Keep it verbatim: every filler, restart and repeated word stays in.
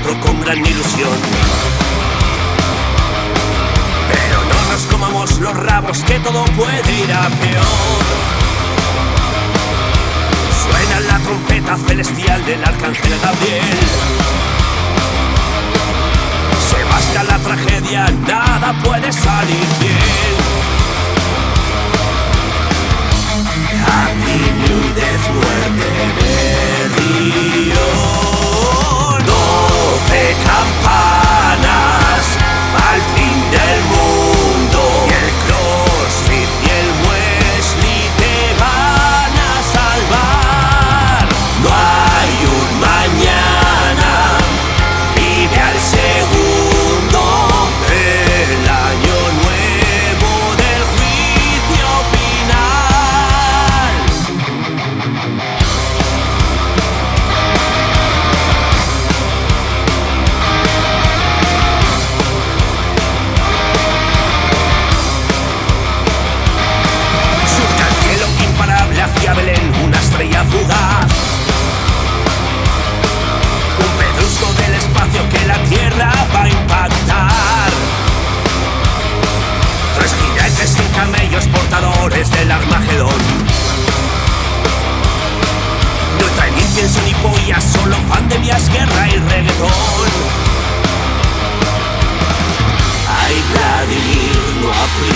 todo con gran ilusión. Pero no nos comamos los rabos, que todo puede ir a peor. Suena la trompeta celestial del arcángel Gabriel. Se masca la tragedia, nada puede salir bien. Happy New Death, muerte de Río. Doce campanas al fin del mundo. Y el CrossFit y el Wesley te van a salvar. No hay un mañana, vive al segundo. El año nuevo del juicio final. Surca el cielo imparable hacia Belén, una estrella fugaz. Un pedrusco del espacio que la Tierra va a impactar. Tres jinetes en camellos portadores del Armagedón. No traen incienso ni pollas, solo pandemias, guerra y reggaetón. Ay, Vladimir, no aprietes